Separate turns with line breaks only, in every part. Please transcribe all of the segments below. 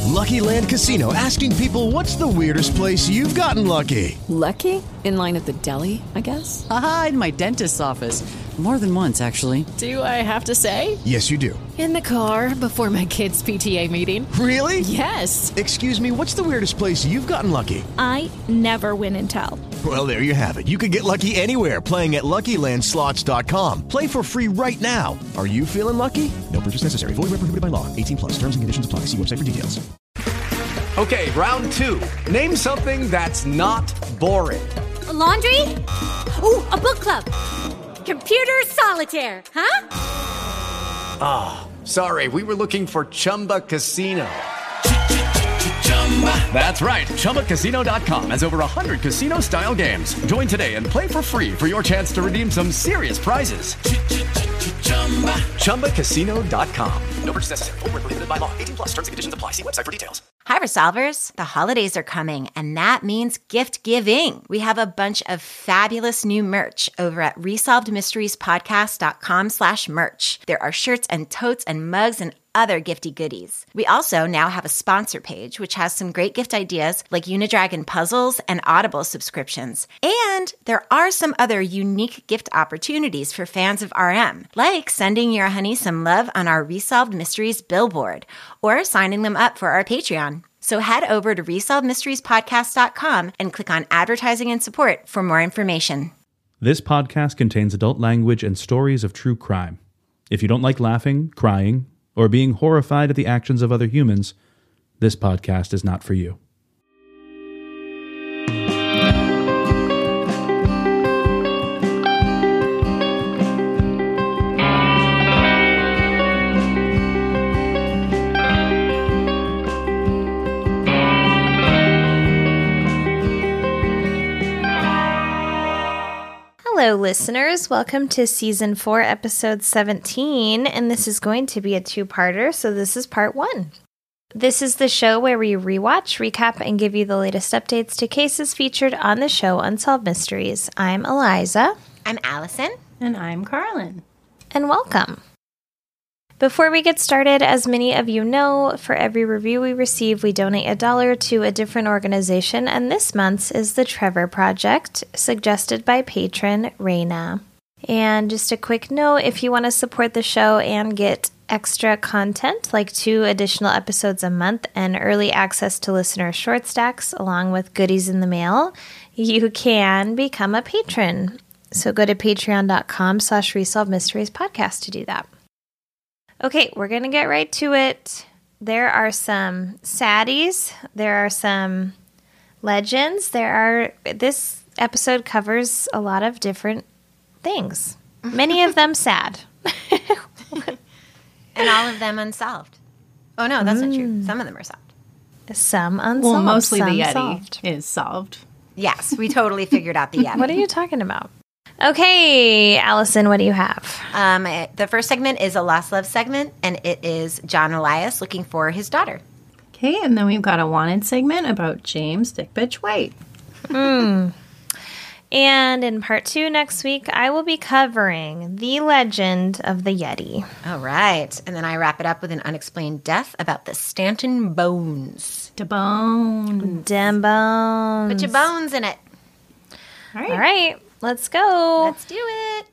Lucky Land Casino, asking people, what's the weirdest place you've gotten lucky?
Lucky? In line at the deli, I guess?
Aha, in my dentist's office. More than once, actually.
Do I have to say?
Yes, you do.
In the car before my kids' PTA meeting.
Really?
Yes.
Excuse me, what's the weirdest place you've gotten lucky?
I never win and tell.
Well, there you have it. You can get lucky anywhere, playing at LuckyLandSlots.com. Play for free right now. Are you feeling lucky? No purchase necessary. Void where prohibited by law. 18 plus. Terms and conditions apply. See website for details.
Okay, round two. Name something that's not boring.
A laundry? Ooh, a book club. Computer solitaire, huh?
Ah, sorry, we were looking for Chumba Casino. That's right, ChumbaCasino.com has over 100 casino-style games. Join today and play for free for your chance to redeem some serious prizes. ChumbaCasino.com. No purchase necessary. Void where prohibited by law. 18 plus. Terms and conditions apply. See website for details.
Hi, Resolvers. The holidays are coming, and that means gift giving. We have a bunch of fabulous new merch over at resolvedmysteriespodcast.com/merch. There are shirts and totes and mugs and other gifty goodies. We also now have a sponsor page, which has some great gift ideas like Unidragon puzzles and Audible subscriptions. And there are some other unique gift opportunities for fans of RM, like sending your honey some love on our Resolved Mysteries billboard or signing them up for our Patreon. So head over to resolvedmysteriespodcast.com and click on advertising and support for more information.
This podcast contains adult language and stories of true crime. If you don't like laughing, crying, or being horrified at the actions of other humans, this podcast is not for you.
Hello, listeners. Welcome to Season 4, Episode 17, and this is going to be a two-parter, so this is Part 1. This is the show where we rewatch, recap, and give you the latest updates to cases featured on the show Unsolved Mysteries. I'm Eliza.
I'm Allison.
And I'm Carlin.
And welcome. Before we get started, as many of you know, for every review we receive, we donate $1 to a different organization, and this month's is the Trevor Project, suggested by patron Raina. And just a quick note, if you want to support the show and get extra content, like 2 additional episodes a month and early access to listener short stacks, along with goodies in the mail, you can become a patron. So go to patreon.com/resolvedmysteriespodcast to do that. Okay, we're going to get right to it. There are some saddies. There are some legends. This episode covers a lot of different things. Many of them sad.
And all of them unsolved. Oh, no, that's not true. Some of them are solved.
Some unsolved.
Well, mostly the Yeti
solved.
is solved.
Yes, we totally figured out the Yeti.
What are you talking about? Okay, Allison, what do you have?
The first segment is a Lost Love segment, and it is John Elias looking for his daughter.
Okay, and then we've got a wanted segment about James Dick Bitch White.
And in part 2 next week, I will be covering the legend of the Yeti.
All right. And then I wrap it up with an unexplained death about the Stanton Bones.
Da bone.
Dem bones.
Put your bones in it.
All right. Let's go.
Let's do it.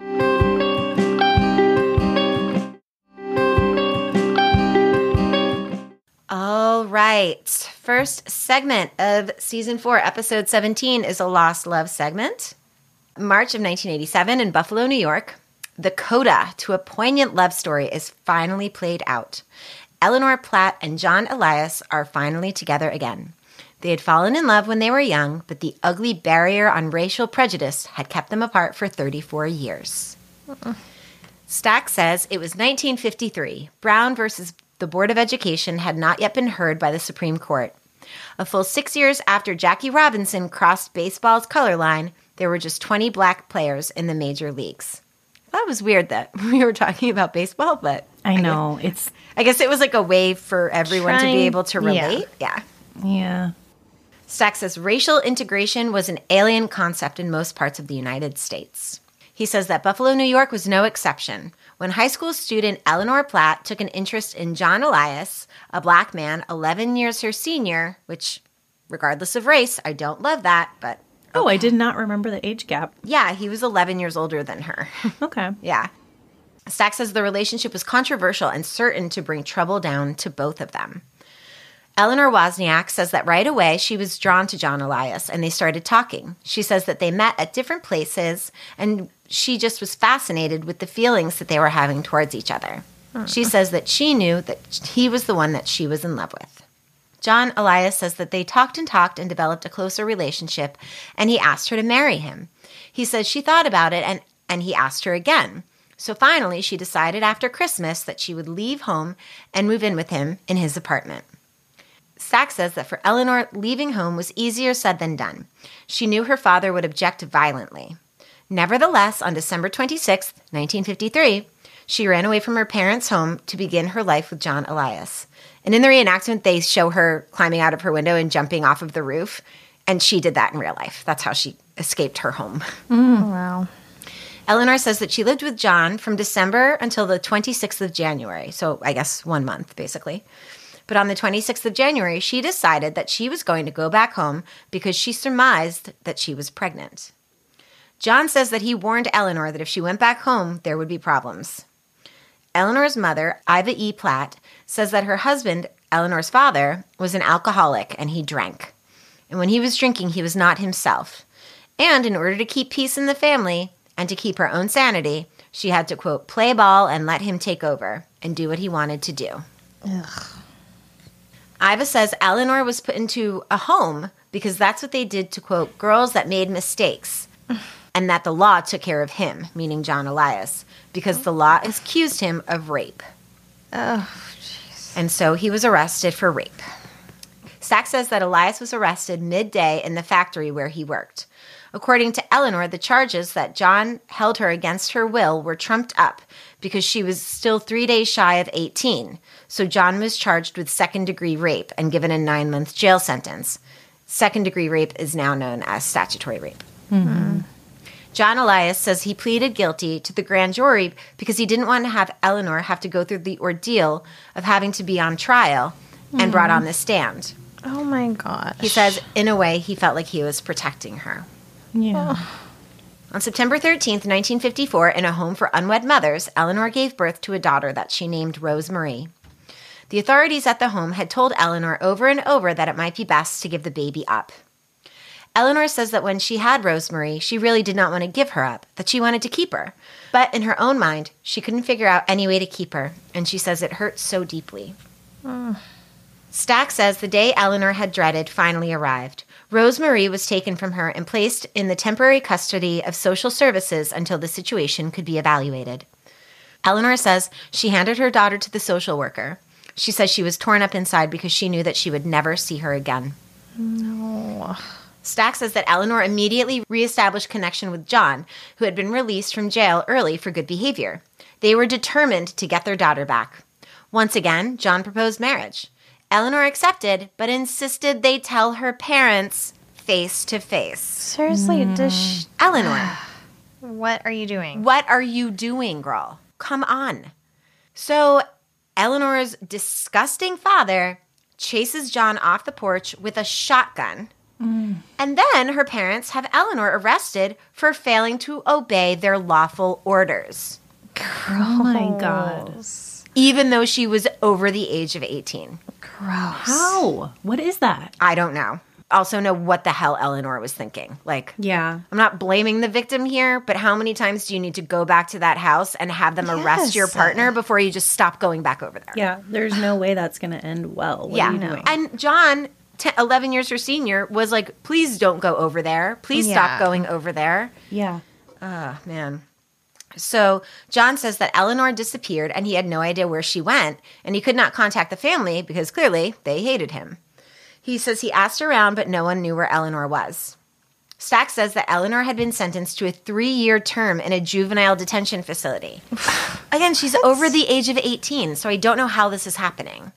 All right. First segment of Season 4, Episode 17 is a Lost Love segment. March of 1987 in Buffalo, New York, the coda to a poignant love story is finally played out. Eleanor Platt and John Elias are finally together again. They had fallen in love when they were young, but the ugly barrier on racial prejudice had kept them apart for 34 years. Stack says it was 1953. Brown versus the Board of Education had not yet been heard by the Supreme Court. A full 6 years after Jackie Robinson crossed baseball's color line, there were just 20 black players in the major leagues. That was weird that we were talking about baseball, but
I know.
I guess it was like a way for everyone to be able to relate.
Yeah.
Stack says racial integration was an alien concept in most parts of the United States. He says that Buffalo, New York was no exception. when high school student Eleanor Platt took an interest in John Elias, a black man 11 years her senior, which, regardless of race, I don't love that, but...
Oh, I did not remember the age gap.
Yeah, he was 11 years older than her.
Okay.
Yeah. Stack says the relationship was controversial and certain to bring trouble down to both of them. Eleanor Wozniak says that right away she was drawn to John Elias and they started talking. She says that they met at different places and she just was fascinated with the feelings that they were having towards each other. She says that she knew that he was the one that she was in love with. John Elias says that they talked and developed a closer relationship, and he asked her to marry him. He says she thought about it, and he asked her again. So finally, she decided after Christmas that she would leave home and move in with him in his apartment. Stack says that for Eleanor, leaving home was easier said than done. She knew her father would object violently. Nevertheless, on December 26, 1953, she ran away from her parents' home to begin her life with John Elias. And in the reenactment, they show her climbing out of her window and jumping off of the roof. And she did that in real life. That's how she escaped her home.
Wow.
Eleanor says that she lived with John from December until the 26th of January. So I guess 1 month, basically. But on the 26th of January, she decided that she was going to go back home because she surmised that she was pregnant. John says that he warned Eleanor that if she went back home, there would be problems. Eleanor's mother, Iva E. Platt, says that her husband, Eleanor's father, was an alcoholic and he drank. And when he was drinking, he was not himself. And in order to keep peace in the family and to keep her own sanity, she had to, quote, play ball and let him take over and do what he wanted to do.
Ugh.
Iva says Eleanor was put into a home because that's what they did to, quote, girls that made mistakes. And that the law took care of him, meaning John Elias, because the law accused him of rape.
Oh, jeez.
And so he was arrested for rape. Stack says that Elias was arrested midday in the factory where he worked. According to Eleanor, the charges that John held her against her will were trumped up because she was still 3 days shy of 18. So John was charged with second-degree rape and given a 9-month jail sentence. Second-degree rape is now known as statutory rape.
Mm-hmm.
John Elias says he pleaded guilty to the grand jury because he didn't want to have Eleanor have to go through the ordeal of having to be on trial and brought on the stand.
Oh, my gosh.
He says, in a way, he felt like he was protecting her.
Yeah.
On September 13th, 1954, in a home for unwed mothers, Eleanor gave birth to a daughter that she named Rose Marie. The authorities at the home had told Eleanor over and over that it might be best to give the baby up. Eleanor says that when she had Rose Marie, she really did not want to give her up, that she wanted to keep her. But in her own mind, she couldn't figure out any way to keep her, and she says it hurt so deeply. Stack says the day Eleanor had dreaded finally arrived. Rose Marie was taken from her and placed in the temporary custody of social services until the situation could be evaluated. Eleanor says she handed her daughter to the social worker. She says she was torn up inside because she knew that she would never see her again.
No.
Stack says that Eleanor immediately reestablished connection with John, who had been released from jail early for good behavior. They were determined to get their daughter back. Once again, John proposed marriage. Eleanor accepted, but insisted they tell her parents face to face.
Seriously,
Eleanor,
what are you doing?
what are you doing, girl? Come on. So Eleanor's disgusting father chases John off the porch with a shotgun. And then her parents have Eleanor arrested for failing to obey their lawful orders,
Oh my God.
even though she was over the age of 18.
Gross.
How? What is that?
I don't know. Also know what the hell Eleanor was thinking. Like,
Yeah.
I'm not blaming the victim here, but how many times do you need to go back to that house and have them arrest your
Yes.
partner before you just stop going back over there?
Yeah. There's no way that's going to end well. What are you doing?
And John, 11 years her senior, was like, please don't go over there. Please stop going over there.
Yeah.
Oh, man. So John says that Eleanor disappeared and he had no idea where she went, and he could not contact the family because clearly they hated him. He says he asked around, but no one knew where Eleanor was. Stack says that Eleanor had been sentenced to a 3-year term in a juvenile detention facility. Again, she's over the age of 18, so I don't know how this is happening.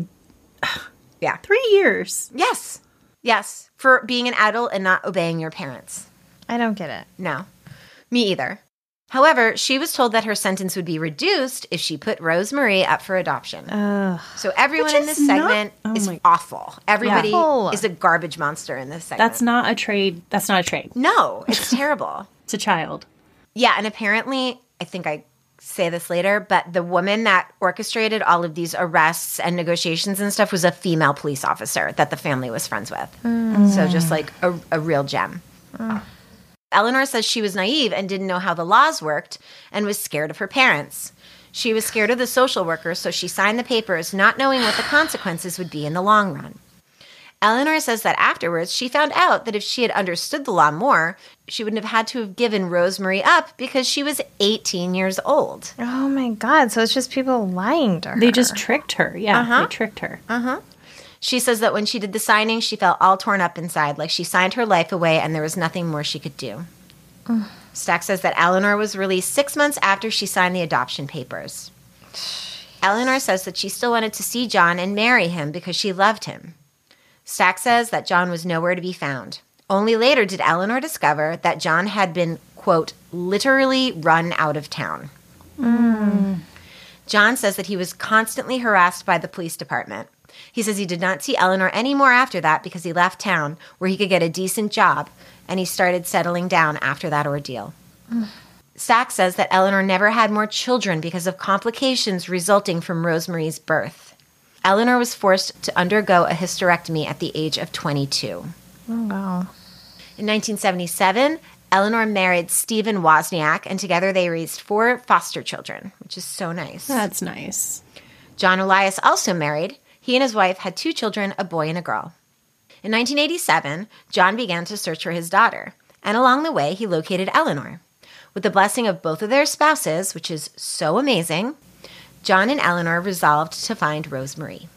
Yeah.
3 years.
Yes. Yes. For being an adult and not obeying your parents.
I don't get it.
No. Me either. However, she was told that her sentence would be reduced if she put Rosemarie up for adoption. So everyone in this segment is awful. Everybody is a garbage monster in this segment.
That's not a trade. That's not a trade.
No, it's terrible.
It's a child.
Yeah, and apparently, I think I say this later, but the woman that orchestrated all of these arrests and negotiations and stuff was a female police officer that the family was friends with. So just like a real gem. Eleanor says she was naive and didn't know how the laws worked and was scared of her parents. She was scared of the social worker, so she signed the papers not knowing what the consequences would be in the long run. Eleanor says that afterwards she found out that if she had understood the law more, she wouldn't have had to have given Rosemarie up because she was 18 years old.
Oh my God. So it's just people lying to her.
They just tricked her. Yeah, they tricked her.
She says that when she did the signing, she felt all torn up inside, like she signed her life away and there was nothing more she could do. Stack says that Eleanor was released 6 months after she signed the adoption papers. Eleanor says that she still wanted to see John and marry him because she loved him. Stack says that John was nowhere to be found. Only later did Eleanor discover that John had been, quote, literally run out of town. John says that he was constantly harassed by the police department. He says he did not see Eleanor anymore after that because he left town where he could get a decent job, and he started settling down after that ordeal. Stack says that Eleanor never had more children because of complications resulting from Rosemarie's birth. Eleanor was forced to undergo a hysterectomy at the age of 22.
Oh, wow.
In 1977, Eleanor married Stephen Wozniak, and together they raised 4 foster children, which is so nice.
That's nice.
John Elias also married. He and his wife had 2 children, a boy and a girl. In 1987, John began to search for his daughter, and along the way, he located Eleanor. With the blessing of both of their spouses, which is so amazing, John and Eleanor resolved to find Rosemarie.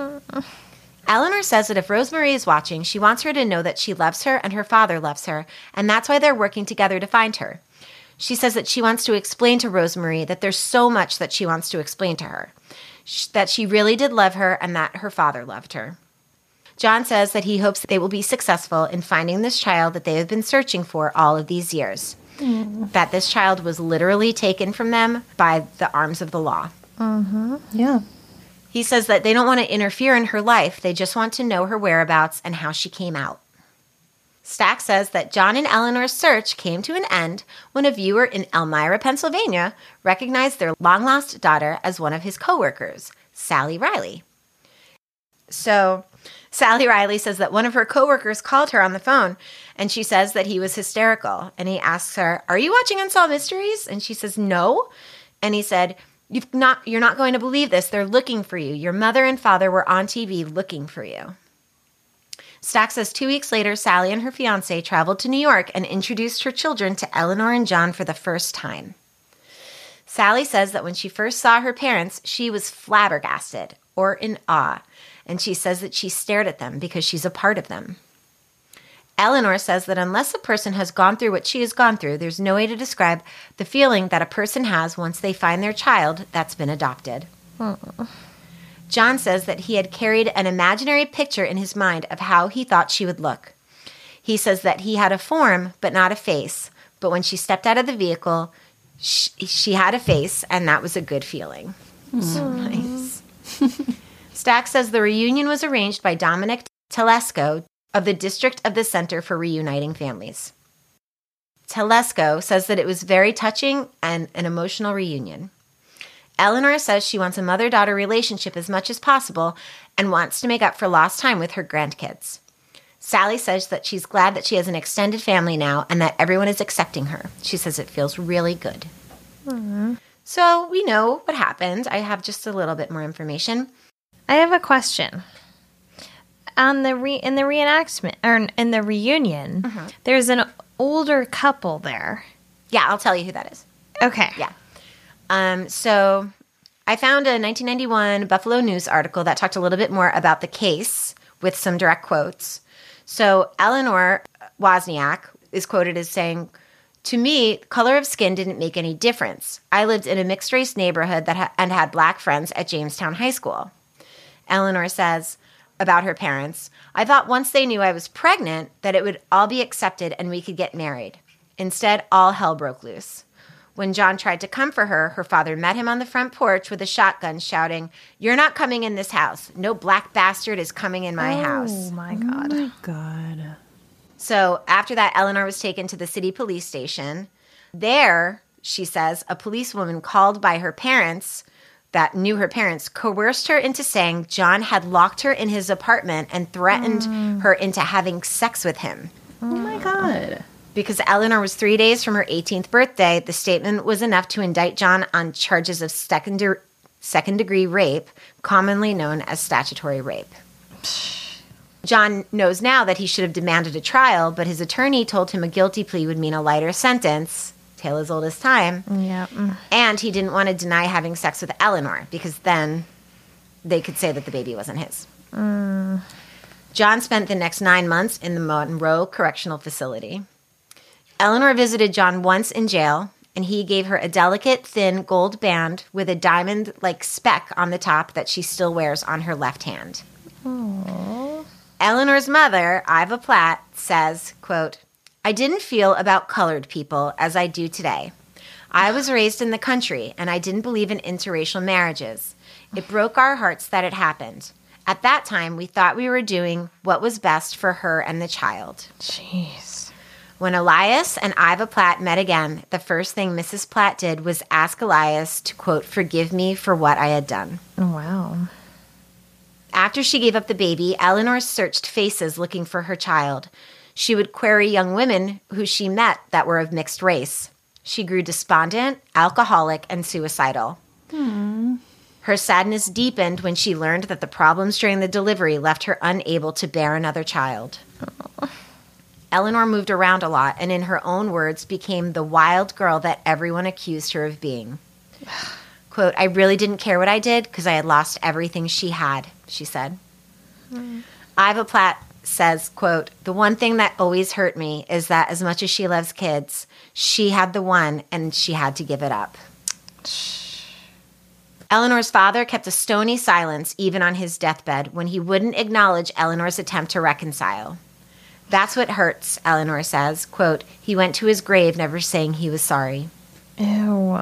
Eleanor says that if Rosemarie is watching, she wants her to know that she loves her and her father loves her, and that's why they're working together to find her. She says that she wants to explain to Rosemarie that there's so much that she wants to explain to her, that she really did love her and that her father loved her. John says that he hopes that they will be successful in finding this child that they have been searching for all of these years, that this child was literally taken from them by the arms of the law.
Yeah.
He says that they don't want to interfere in her life. They just want to know her whereabouts and how she came out. Stack says that John and Eleanor's search came to an end when a viewer in Elmira, Pennsylvania, recognized their long-lost daughter as one of his coworkers, Sally Riley. So Sally Riley says that one of her coworkers called her on the phone, and she says that he was hysterical. And he asks her, "Are you watching Unsolved Mysteries?" And she says, "No." And he said, You're not going to believe this. They're looking for you. Your mother and father were on TV looking for you." Stack says 2 weeks later, Sally and her fiancé traveled to New York and introduced her children to Eleanor and John for the first time. Sally says that when she first saw her parents, she was flabbergasted or in awe, and she says that she stared at them because she's a part of them. Eleanor says that unless a person has gone through what she has gone through, there's no way to describe the feeling that a person has once they find their child that's been adopted. John says that he had carried an imaginary picture in his mind of how he thought she would look. He says that he had a form, but not a face. But when she stepped out of the vehicle, she had a face, and that was a good feeling. So nice. Stack says the reunion was arranged by Dominic Telesco of the District of the Center for Reuniting Families. Telesco says that it was very touching and an emotional reunion. Eleanor says she wants a mother-daughter relationship as much as possible and wants to make up for lost time with her grandkids. Sally says that she's glad that she has an extended family now and that everyone is accepting her. She says it feels really good. So we know what happened. I have just a little bit more information.
I have a question. On the in the reenactment or in the reunion, there's an older couple there.
Yeah, I'll tell you who that is.
Okay.
Yeah. So I found a 1991 Buffalo News article that talked a little bit more about the case with some direct quotes. So Eleanor Wozniak is quoted as saying, "To me, color of skin didn't make any difference. I lived in a mixed-race neighborhood and had black friends at Jamestown High School." Eleanor says about her parents, "I thought once they knew I was pregnant that it would all be accepted and we could get married. Instead, all hell broke loose. When John tried to come for her, her father met him on the front porch with a shotgun, shouting, "You're not coming in this house. No black bastard is coming in my house."
Oh, my God.
Oh, my God.
So after that, Eleanor was taken to the city police station. There, she says, a policewoman called by her parents that knew her parents coerced her into saying John had locked her in his apartment and threatened her into having sex with him.
Oh, my God.
Because Eleanor was 3 days from her 18th birthday, the statement was enough to indict John on charges of second-degree rape, commonly known as statutory rape. John knows now that he should have demanded a trial, but his attorney told him a guilty plea would mean a lighter sentence, tale as old as time, and he didn't want to deny having sex with Eleanor, because then they could say that the baby wasn't his. John spent the next 9 months in the Monroe Correctional Facility. Eleanor visited John once in jail, and he gave her a delicate, thin gold band with a diamond-like speck on the top that she still wears on her left hand.
Aww.
Eleanor's mother, Iva Platt, says, quote, "I didn't feel about colored people as I do today. I was raised in the country, and I didn't believe in interracial marriages. It broke our hearts that it happened. At that time, we thought we were doing what was best for her and the child."
Jeez.
When Elias and Iva Platt met again, the first thing Mrs. Platt did was ask Elias to, quote, "forgive me for what I had done."
Wow.
After she gave up the baby, Eleanor searched faces looking for her child. She would query young women who she met that were of mixed race. She grew despondent, alcoholic, and suicidal. Her sadness deepened when she learned that the problems during the delivery left her unable to bear another child. Eleanor moved around a lot and, in her own words, became the wild girl that everyone accused her of being. Quote, "I really didn't care what I did because I had lost everything she had," she said. Iva Platt says, quote, "The one thing that always hurt me is that as much as she loves kids, she had the one and she had to give it up." Eleanor's father kept a stony silence even on his deathbed when he wouldn't acknowledge Eleanor's attempt to reconcile. "That's what hurts," Eleanor says. Quote, "He went to his grave never saying he was sorry."
Ew.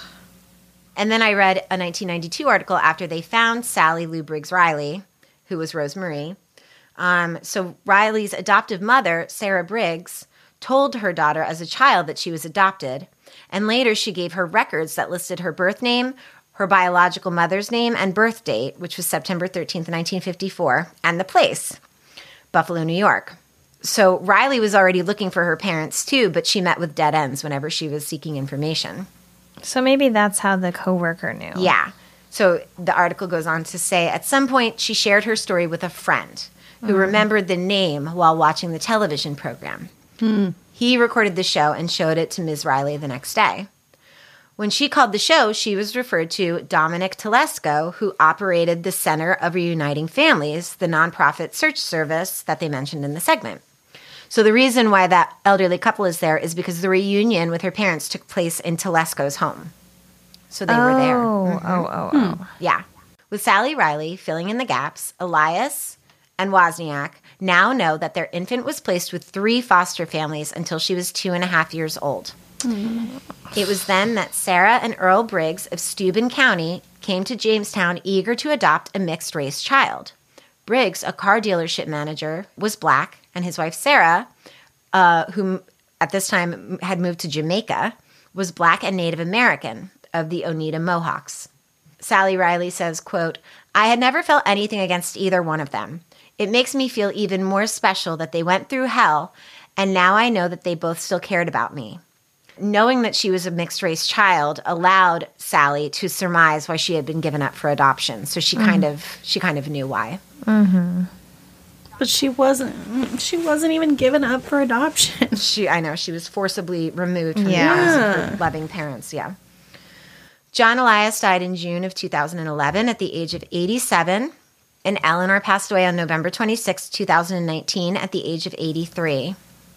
And then I read a 1992 article after they found Sally Lou Briggs Riley, who was Rosemarie. So Riley's adoptive mother, Sarah Briggs, told her daughter as a child that she was adopted, and later she gave her records that listed her birth name, her biological mother's name, and birth date, which was September 13th, 1954, and the place, Buffalo, New York. So Riley was already looking for her parents too, but she met with dead ends whenever she was seeking information.
So maybe that's how the coworker knew.
Yeah. So the article goes on to say, at some point she shared her story with a friend who remembered the name while watching the television program. He recorded the show and showed it to Ms. Riley the next day. When she called the show, she was referred to Dominic Telesco, who operated the Center of Reuniting Families, the nonprofit search service that they mentioned in the segment. So the reason why that elderly couple is there is because the reunion with her parents took place in Telesco's home. So they were there.
Oh.
Yeah. With Sally Riley filling in the gaps, Elias and Wozniak now know that their infant was placed with 3 foster families until she was 2.5 years old. It was then that Sarah and Earl Briggs of Steuben County came to Jamestown eager to adopt a mixed-race child. Briggs, a car dealership manager, was black, and his wife Sarah, who at this time had moved to Jamaica, was black and Native American of the Oneida Mohawks. Sally Riley says, quote, "I had never felt anything against either one of them. It makes me feel even more special that they went through hell, and now I know that they both still cared about me." Knowing that she was a mixed-race child allowed Sally to surmise why she had been given up for adoption. So she kind of knew why.
But she wasn't even given up for adoption.
I know, she was forcibly removed from the arms of her loving parents, John Elias died in June of 2011 at the age of 87, and Eleanor passed away on November 26, 2019 at the age of 83.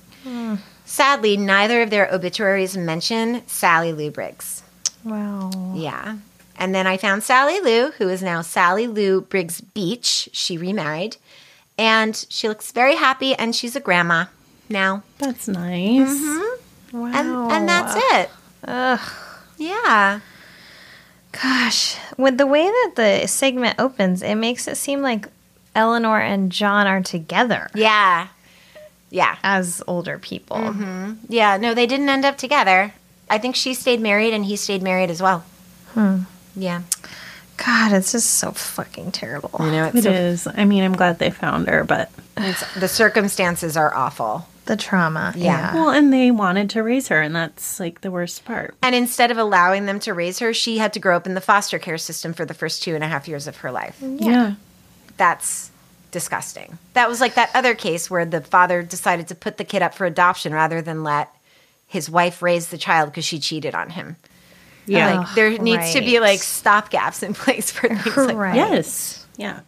Sadly, neither of their obituaries mention Sally Lou Briggs.
Wow.
Yeah. And then I found Sally Lou, who is now Sally Lou Briggs Beach. She remarried. And she looks very happy, and she's a grandma now.
That's nice.
Wow. And that's it. Yeah.
Gosh, with the way that the segment opens, it makes it seem like Eleanor and John are together.
Yeah. Yeah.
As older people.
Mm-hmm. Yeah, no, they didn't end up together. I think she stayed married and he stayed married as well. Yeah.
God, it's just so fucking terrible.
You know,
It is. I mean, I'm glad they found her, but
the circumstances are awful.
The trauma.
Yeah.
well, and they wanted to raise her, and that's like the worst part.
And instead of allowing them to raise her, she had to grow up in the foster care system for the first 2.5 years of her life.
Yeah.
That's disgusting. That was like that other case where the father decided to put the kid up for adoption rather than let his wife raise the child because she cheated on him.
Yeah.
Like, there needs to be like stopgaps in place for things like that.
Yes. Yeah.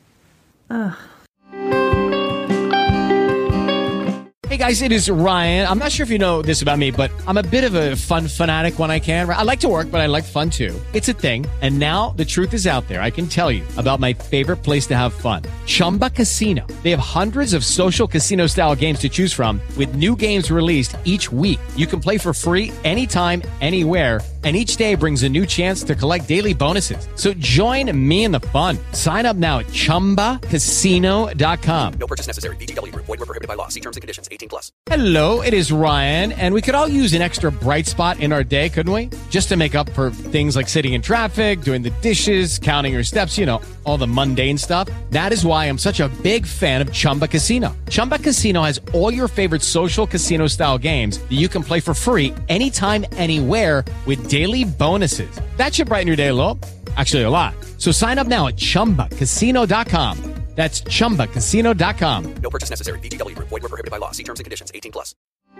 Hey guys, it is Ryan. I'm not sure if you know this about me, but I'm a bit of a fun fanatic when I can. I like to work, but I like fun too. It's a thing. And now the truth is out there. I can tell you about my favorite place to have fun. Chumba Casino. They have hundreds of social casino style games to choose from with new games released each week. You can play for free anytime, anywhere. And each day brings a new chance to collect daily bonuses. So join me in the fun. Sign up now at ChumbaCasino.com.
No purchase necessary. VGW Group. Void where prohibited by law. See terms and conditions. 18+.
Hello, it is Ryan, and we could all use an extra bright spot in our day, couldn't we? Just to make up for things like sitting in traffic, doing the dishes, counting your steps, you know, all the mundane stuff. That is why I'm such a big fan of Chumba Casino. Chumba Casino has all your favorite social casino-style games that you can play for free anytime, anywhere with daily bonuses. That should brighten your day a little. Actually, a lot. So sign up now at ChumbaCasino.com. That's ChumbaCasino.com.
No purchase necessary. VGW Group. Void where prohibited by law. See terms and conditions. 18+.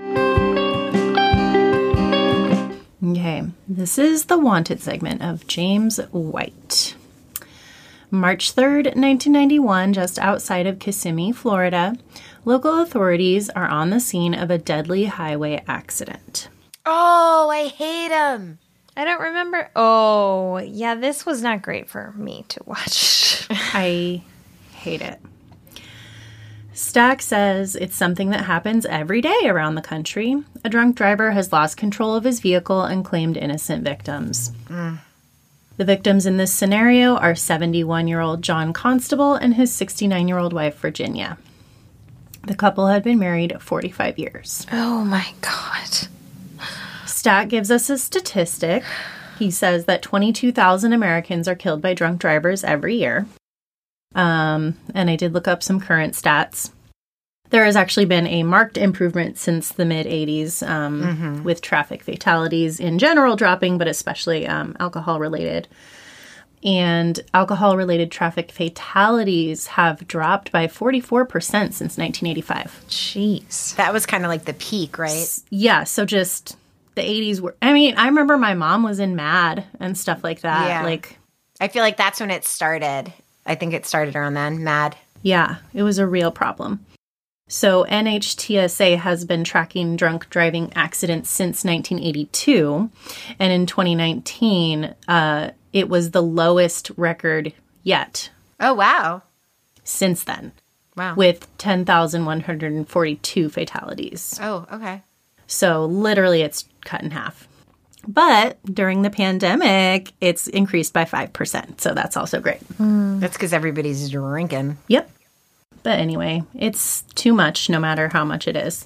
Okay, this is the Wanted segment of James White. March 3rd, 1991, just outside of Kissimmee, Florida, local authorities are on the scene of a deadly highway accident.
Oh, I hate him.
I don't remember. Oh, yeah, this was not great for me to watch.
I hate it. Stack says it's something that happens every day around the country. A drunk driver has lost control of his vehicle and claimed innocent victims. The victims in this scenario are 71-year-old John Constable and his 69-year-old wife, Virginia. The couple had been married 45 years.
Oh, my God.
Stack gives us a statistic. He says that 22,000 Americans are killed by drunk drivers every year. And I did look up some current stats. There has actually been a marked improvement since the mid-'80s with traffic fatalities in general dropping, but especially alcohol-related. And alcohol-related traffic fatalities have dropped by 44% since 1985.
Jeez.
That was kind of like the peak, right?
Yeah, so just the 80s were... I mean, I remember my mom was in MAD and stuff like that.
Yeah.
Like,
I feel like that's when it started. I think it started around then, MAD.
Yeah, it was a real problem. So NHTSA has been tracking drunk driving accidents since 1982. And in 2019, it was the lowest record yet.
Oh, wow.
Since then.
Wow.
With 10,142 fatalities.
Oh, okay.
So literally it's cut in half. But during the pandemic, it's increased by 5%. So that's also great.
That's because everybody's drinking.
Yep. But anyway, it's too much no matter how much it is.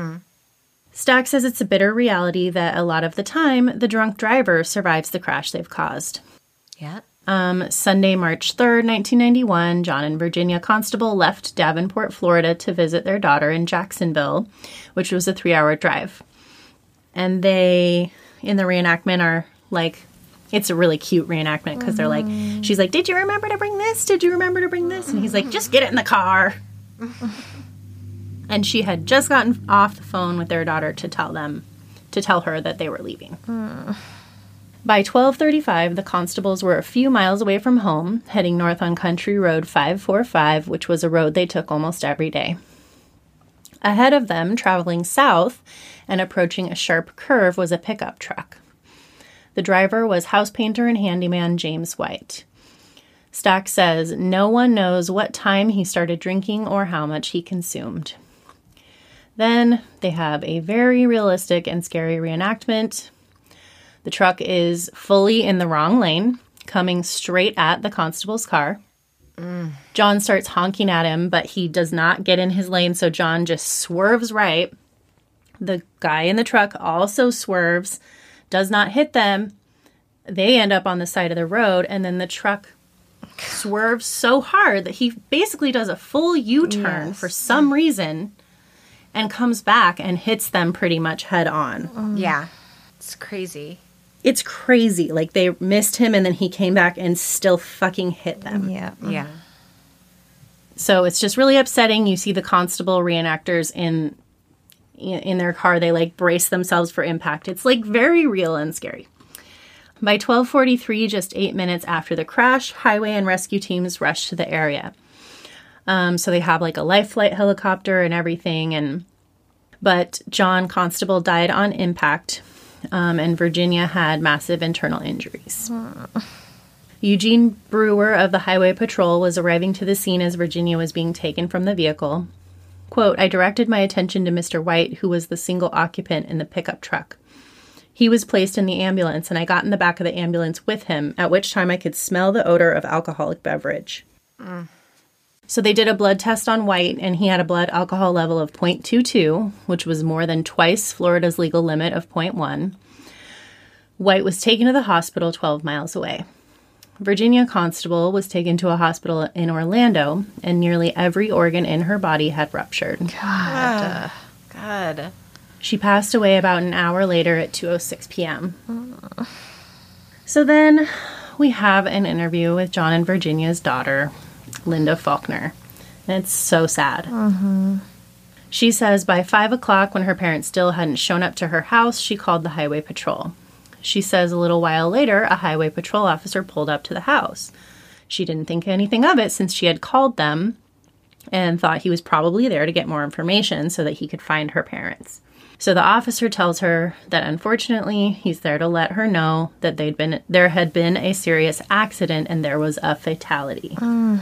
Stack says it's a bitter reality that a lot of the time, the drunk driver survives the crash they've caused.
Yeah.
Sunday, March 3rd, 1991, John and Virginia Constable left Davenport, Florida to visit their daughter in Jacksonville, which was a 3-hour drive. And they... in the reenactment are like, it's a really cute reenactment because they're like, she's like, did you remember to bring this? Did you remember to bring this? And he's like, just get it in the car. And she had just gotten off the phone with their daughter to tell her that they were leaving. By 12:35, the constables were a few miles away from home, heading north on Country Road 545, which was a road they took almost every day. Ahead of them, traveling south and approaching a sharp curve, was a pickup truck. The driver was house painter and handyman James White. Stack says no one knows what time he started drinking or how much he consumed. Then they have a very realistic and scary reenactment. The truck is fully in the wrong lane, coming straight at the constable's car. John starts honking at him, but he does not get in his lane, so John just swerves right. The guy in the truck also swerves, does not hit them. They end up on the side of the road, and then the truck swerves so hard that he basically does a full U-turn for some reason and comes back and hits them pretty much head on.
Yeah. It's crazy.
It's crazy. Like, they missed him, and then he came back and still fucking hit them.
Yeah.
Yeah.
So it's just really upsetting. You see the constable reenactors in their car. They, like, brace themselves for impact. It's, like, very real and scary. By 12:43, just 8 minutes after the crash, highway and rescue teams rush to the area. So they have, like, a life flight helicopter and everything. But John Constable died on impact. And Virginia had massive internal injuries. Eugene Brewer of the Highway Patrol was arriving to the scene as Virginia was being taken from the vehicle. Quote, I directed my attention to Mr. White, who was the single occupant in the pickup truck. He was placed in the ambulance, and I got in the back of the ambulance with him, at which time I could smell the odor of alcoholic beverage. So they did a blood test on White, and he had a blood alcohol level of 0.22, which was more than twice Florida's legal limit of 0.1. White was taken to the hospital 12 miles away. Virginia Constable was taken to a hospital in Orlando, and nearly every organ in her body had ruptured.
God.
She passed away about an hour later at 2:06 p.m. So then we have an interview with John and Virginia's daughter, Linda Faulkner. And it's so sad. She says by 5 o'clock, when her parents still hadn't shown up to her house, she called the highway patrol. She says a little while later, a highway patrol officer pulled up to the house. She didn't think anything of it since she had called them and thought he was probably there to get more information so that he could find her parents. So the officer tells her that unfortunately he's there to let her know that there had been a serious accident and there was a fatality.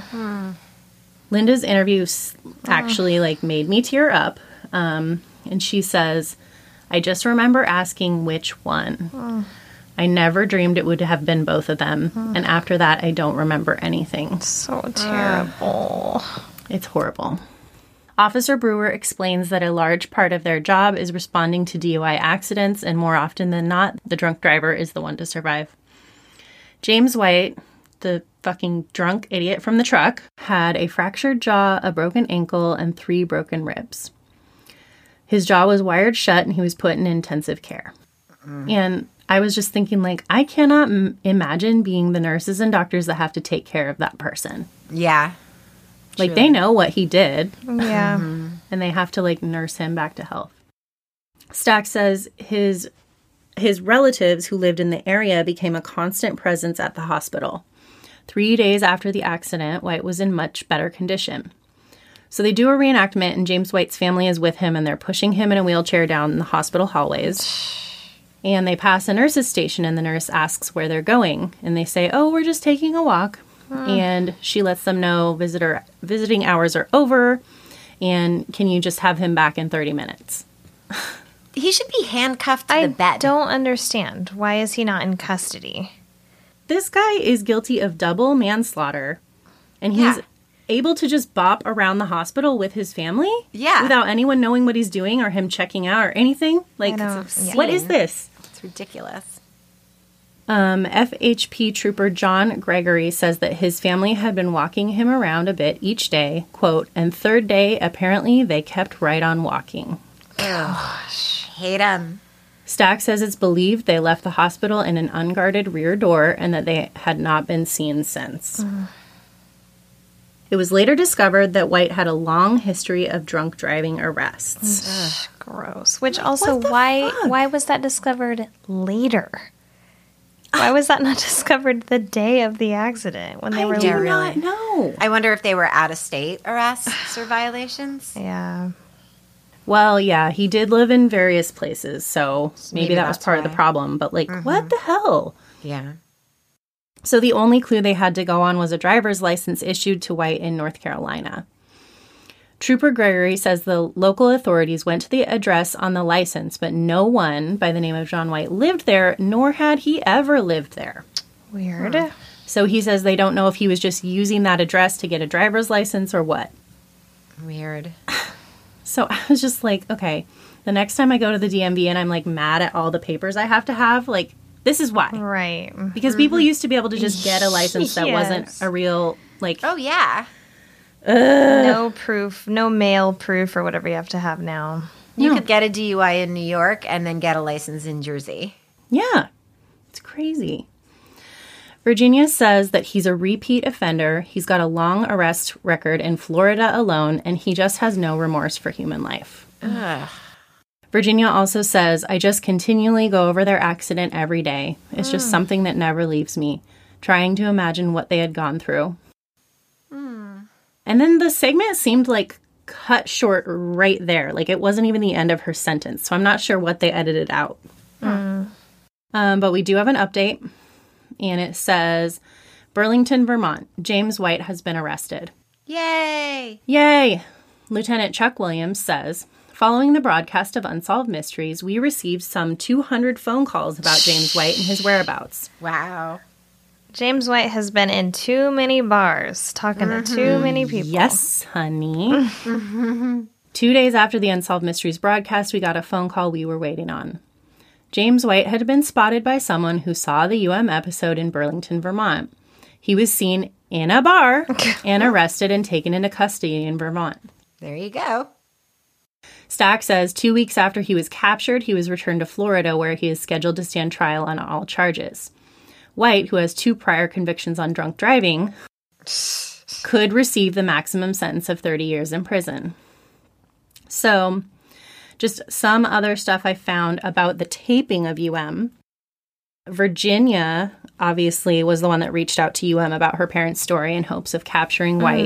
Linda's interview actually made me tear up. And she says, I just remember asking which one. I never dreamed it would have been both of them. And after that, I don't remember anything.
So terrible.
It's horrible. Officer Brewer explains that a large part of their job is responding to DUI accidents, and more often than not, the drunk driver is the one to survive. James White, the fucking drunk idiot from the truck, had a fractured jaw, a broken ankle, and 3 broken ribs. His jaw was wired shut, and he was put in intensive care. And I was just thinking, I cannot imagine being the nurses and doctors that have to take care of that person.
Yeah.
They know what he did.
Yeah.
And they have to, nurse him back to health. Stack says his relatives who lived in the area became a constant presence at the hospital. 3 days after the accident, White was in much better condition. So they do a reenactment, and James White's family is with him, and they're pushing him in a wheelchair down the hospital hallways. And they pass a nurse's station, and the nurse asks where they're going. And they say, oh, we're just taking a walk. And she lets them know visiting hours are over, and can you just have him back in 30 minutes?
He should be handcuffed to the bed.
I don't understand. Why is he not in custody?
This guy is guilty of double manslaughter, and he's able to just bop around the hospital with his family without anyone knowing what he's doing or him checking out or anything. What is this?
It's ridiculous.
FHP Trooper John Gregory says that his family had been walking him around a bit each day, quote, and third day, apparently, they kept right on walking.
Gosh. Hate him.
Stack says it's believed they left the hospital in an unguarded rear door and that they had not been seen since. It was later discovered that White had a long history of drunk driving arrests.
Gross. Which also, why was that discovered later? Why was that not discovered the day of the accident when they were
I do not know.
I wonder if they were out-of-state arrests or violations.
Yeah.
Well, yeah, he did live in various places, so maybe that was part of the problem. But, what the hell?
Yeah.
So the only clue they had to go on was a driver's license issued to White in North Carolina. Trooper Gregory says the local authorities went to the address on the license, but no one by the name of John White lived there, nor had he ever lived there.
Weird.
So he says they don't know if he was just using that address to get a driver's license or what.
Weird.
So I was just like, okay, the next time I go to the DMV and I'm like mad at all the papers I have to have, like, this is why.
Right.
Because people used to be able to just get a license that wasn't a real, like...
Oh, yeah.
No proof, no mail proof or whatever you have to have now.
You could get a DUI in New York and then get a license in Jersey.
Yeah. It's crazy. Virginia says that he's a repeat offender. He's got a long arrest record in Florida alone, and he just has no remorse for human life.
Ugh.
Virginia also says, I just continually go over their accident every day. It's just something that never leaves me, trying to imagine what they had gone through. And then the segment seemed like cut short right there. Like it wasn't even the end of her sentence. So I'm not sure what they edited out. But we do have an update. And it says, Burlington, Vermont, James White has been arrested.
Yay!
Yay! Lieutenant Chuck Williams says, following the broadcast of Unsolved Mysteries, we received some 200 phone calls about James White and his whereabouts.
Wow.
James White has been in too many bars, talking to too many people.
Yes, honey. 2 days after the Unsolved Mysteries broadcast, we got a phone call we were waiting on. James White had been spotted by someone who saw the UM episode in Burlington, Vermont. He was seen in a bar and arrested and taken into custody in Vermont.
There you go.
Stack says 2 weeks after he was captured, he was returned to Florida, where he is scheduled to stand trial on all charges. White, who has 2 prior convictions on drunk driving, could receive the maximum sentence of 30 years in prison. So, just some other stuff I found about the taping of UM. Virginia, obviously, was the one that reached out to UM about her parents' story in hopes of capturing White.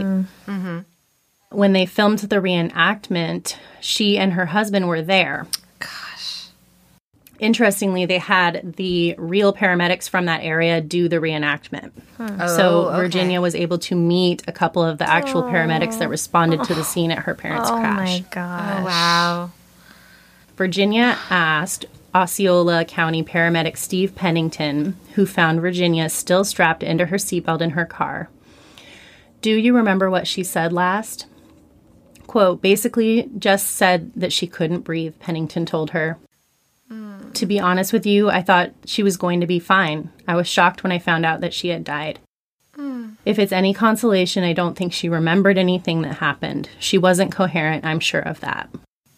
When they filmed the reenactment, she and her husband were there.
Gosh.
Interestingly, they had the real paramedics from that area do the reenactment. So Virginia was able to meet a couple of the actual paramedics that responded to the scene at her parents' crash.
Oh, my gosh.
Oh, wow.
Virginia asked Osceola County paramedic Steve Pennington, who found Virginia still strapped into her seatbelt in her car. Do you remember what she said last? Quote, basically just said that she couldn't breathe, Pennington told her. To be honest with you, I thought she was going to be fine. I was shocked when I found out that she had died. If it's any consolation, I don't think she remembered anything that happened. She wasn't coherent, I'm sure of that.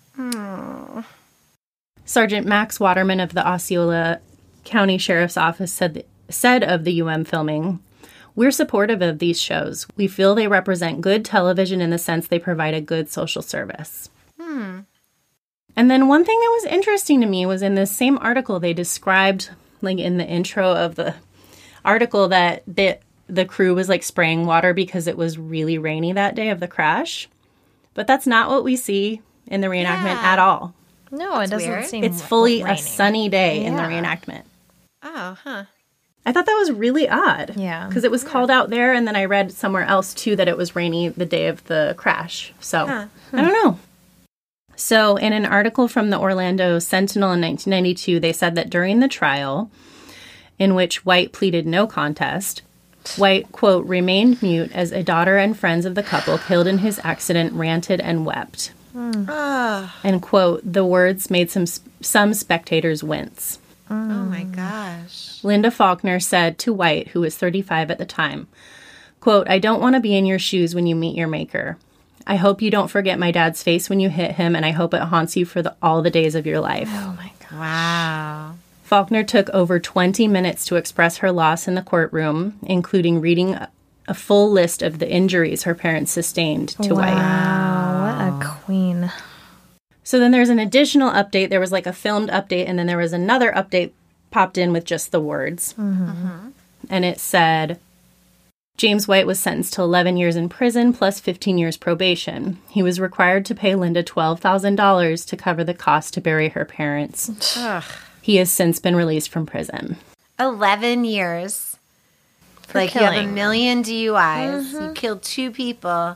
Sergeant Max Waterman of the Osceola County Sheriff's Office said of the UM filming, we're supportive of these shows. We feel they represent good television in the sense they provide a good social service. And then one thing that was interesting to me was in this same article, they described, like in the intro of the article, that the crew was like spraying water because it was really rainy that day of the crash. But that's not what we see in the reenactment at all.
No, it doesn't seem
It's fully
raining.
a sunny day in the reenactment.
Oh, huh.
I thought that was really odd.
Yeah.
Because it was called out there, and then I read somewhere else, too, that it was rainy the day of the crash. So, I don't know. So, in an article from the Orlando Sentinel in 1992, they said that during the trial, in which White pleaded no contest, White, quote, remained mute as a daughter and friends of the couple killed in his accident ranted and wept. And, quote, the words made some spectators wince.
Oh, my gosh.
Linda Faulkner said to White, who was 35 at the time, quote, I don't want to be in your shoes when you meet your maker. I hope you don't forget my dad's face when you hit him, and I hope it haunts you for all the days of your life.
Oh, my gosh.
Wow.
Faulkner took over 20 minutes to express her loss in the courtroom, including reading a full list of the injuries her parents sustained to White.
Wow, what a queen.
So then there's an additional update. There was like a filmed update, and then there was another update popped in with just the words. And it said, James White was sentenced to 11 years in prison plus 15 years probation. He was required to pay Linda $12,000 to cover the cost to bury her parents. He has since been released from prison.
11 years.
For
like, you have
killing.
1 million DUIs. You killed 2 people.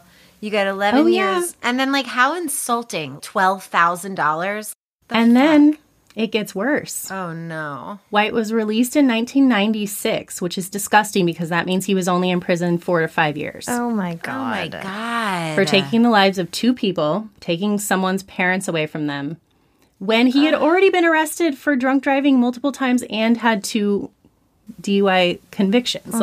You get 11
Oh, yeah.
years. And then, like, how insulting. $12,000.
And then it gets worse.
Oh, no.
White was released in 1996, which is disgusting because that means he was only in prison 4 to 5 years.
Oh, my God.
Oh, my God.
For taking the lives of 2 people, taking someone's parents away from them, when he had already been arrested for drunk driving multiple times and had 2 DUI convictions.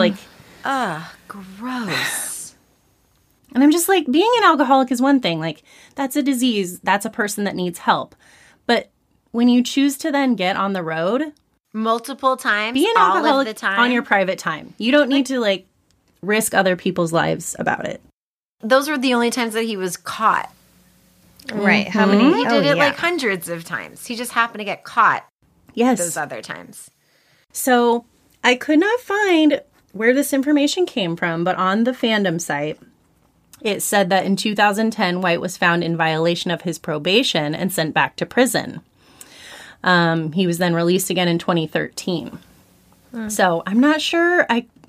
Gross.
And I'm just like, being an alcoholic is one thing. Like, that's a disease. That's a person that needs help. But when you choose to then get on the road,
Multiple times,
be an
all
alcoholic
of the time.
on your private time. You don't need to, like, risk other people's lives about it.
Those were the only times that he was caught.
Right. How many?
He did it like hundreds of times. He just happened to get caught
Yes.
those other times.
So I could not find where this information came from, but on the fandom site, it said that in 2010, White was found in violation of his probation and sent back to prison. He was then released again in 2013. So I'm not sure.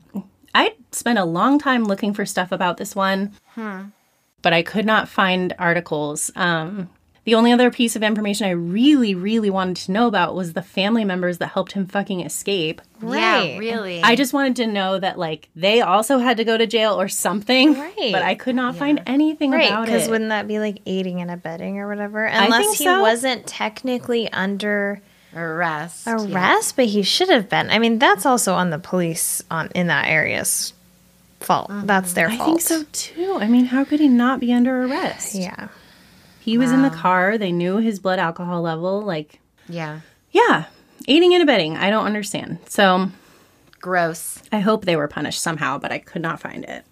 I spent a long time looking for stuff about this one, but I could not find articles. The only other piece of information I really, really wanted to know about was the family members that helped him fucking escape.
Right. Yeah, really.
I just wanted to know that, like, they also had to go to jail or something.
Right.
But I could not find anything about it.
Because wouldn't that be like aiding and abetting or whatever?
I
Unless
think
he
so.
wasn't technically under
arrest,
but he should have been. I mean, that's also on the police in that area's fault. That's their fault.
I think so too. I mean, how could he not be under arrest?
Yeah.
He was in the car. They knew his blood alcohol level. Like,
Yeah.
Aiding and abetting. I don't understand. So
gross.
I hope they were punished somehow, but I could not find it.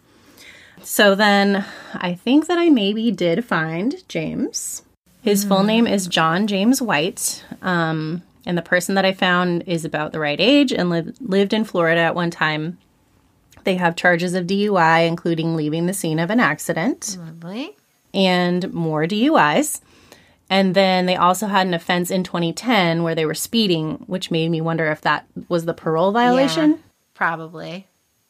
So then I think that I maybe did find James. His full name is John James White. And the person that I found is about the right age and lived in Florida at one time. They have charges of DUI, including leaving the scene of an accident.
Lovely.
And more DUIs. And then they also had an offense in 2010 where they were speeding, which made me wonder if that was the parole violation.
Yeah, probably.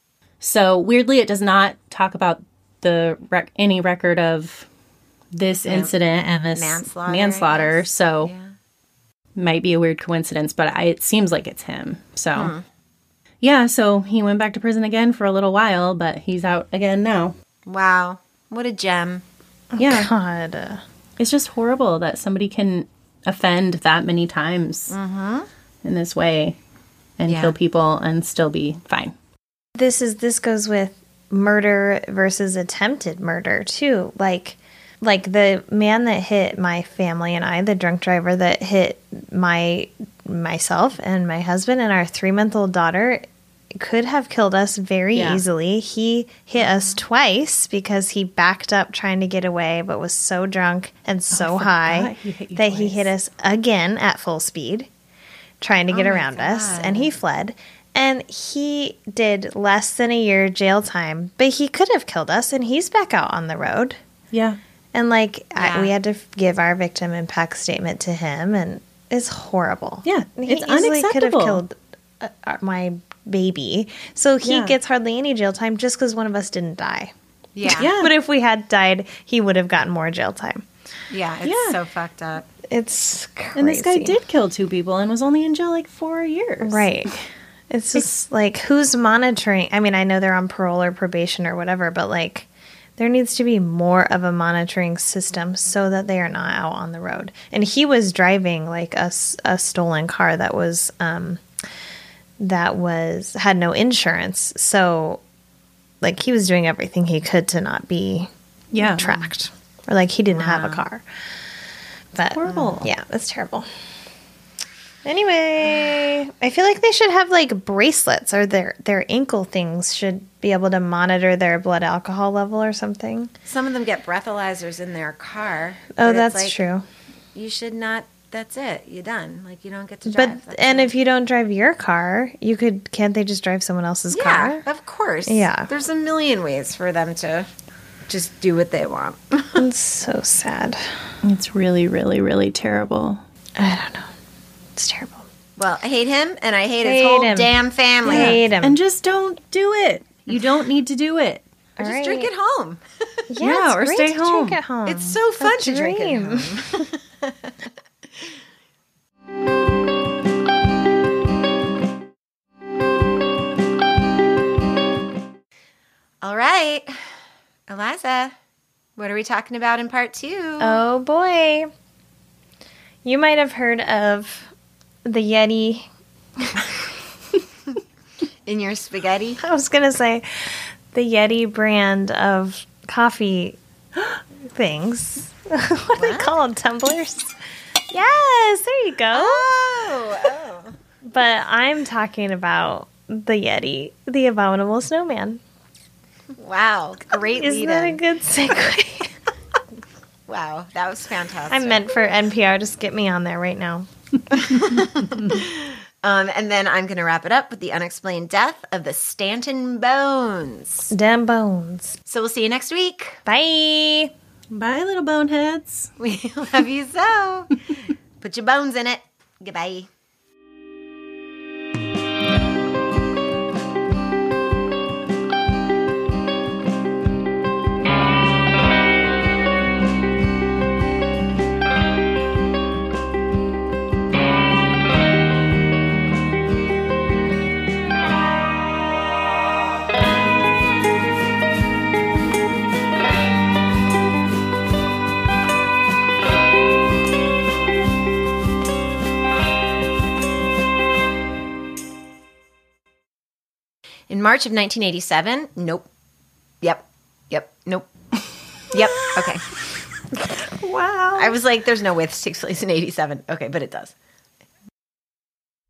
So weirdly, it does not talk about any record of this incident and this manslaughter. So might be a weird coincidence, but it seems like it's him. So so he went back to prison again for a little while, but he's out again now.
Wow. What a gem.
Yeah.
God.
It's just horrible that somebody can offend that many times in this way and kill people and still be fine.
This goes with murder versus attempted murder too. Like the man that hit my family and I, the drunk driver that hit myself and my husband and our 3-month-old daughter, could have killed us very easily. He hit us twice because he backed up trying to get away, but was so drunk and so high that he hit us again at full speed, trying to get around us, and he fled. And he did less than a year jail time, but he could have killed us, and he's back out on the road.
Yeah.
And we had to give our victim impact statement to him, and it's horrible.
Yeah,
he
it's
easily could have
unacceptable.
killed my baby. So he gets hardly any jail time just because one of us didn't die.
Yeah.
But if we had died, he would have gotten more jail time.
Yeah, it's so fucked up.
It's crazy.
And this guy did kill 2 people and was only in jail like 4 years.
Right. It's just like, who's monitoring? I mean, I know they're on parole or probation or whatever, but like, there needs to be more of a monitoring system so that they are not out on the road. And he was driving like a stolen car that had no insurance. So like he was doing everything he could to not be tracked, or like he didn't have a car. But
horrible.
Yeah, it's terrible. Anyway, I feel like they should have like bracelets, or their ankle things should be able to monitor their blood alcohol level or something.
Some of them get breathalyzers in their car.
Oh, that's true.
You should not. That's it. You're done. Like, you don't get to drive.
But if you don't drive your car, can't they just drive someone else's car?
Yeah, of course.
Yeah.
There's a million ways for them to just do what they want.
It's so sad.
It's really, really, really terrible.
I don't know. It's terrible.
Well, I hate him, and I hate his whole damn family.
I hate him.
And just don't do it. You don't need to do it.
Or
All
just
right.
drink at home.
Yeah,
or
it's
stay
great to
home.
drink at home.
It's so fun
A
to drink at
dream.
home. All right. Eliza, what are we talking about in part 2?
Oh boy. You might have heard of the Yeti.
In your spaghetti?
I was going to say the Yeti brand of coffee things. What are they called? Tumblers? Yes, there you go.
Oh.
But I'm talking about the Yeti, the Abominable Snowman.
Wow. Great
Isn't
lead-in.
that a good segue?
Wow. That was fantastic.
I meant for NPR to skip me on there right now.
And then I'm going to wrap it up with the unexplained death of the Stanton Bones.
Damn bones.
So we'll see you next week.
Bye.
Bye, little boneheads.
We love you so. Put your bones in it. Goodbye. In March of 1987, nope. Yep. Nope. Yep. Okay.
Wow.
I was like, there's no way this takes place in 87. Okay, but it does.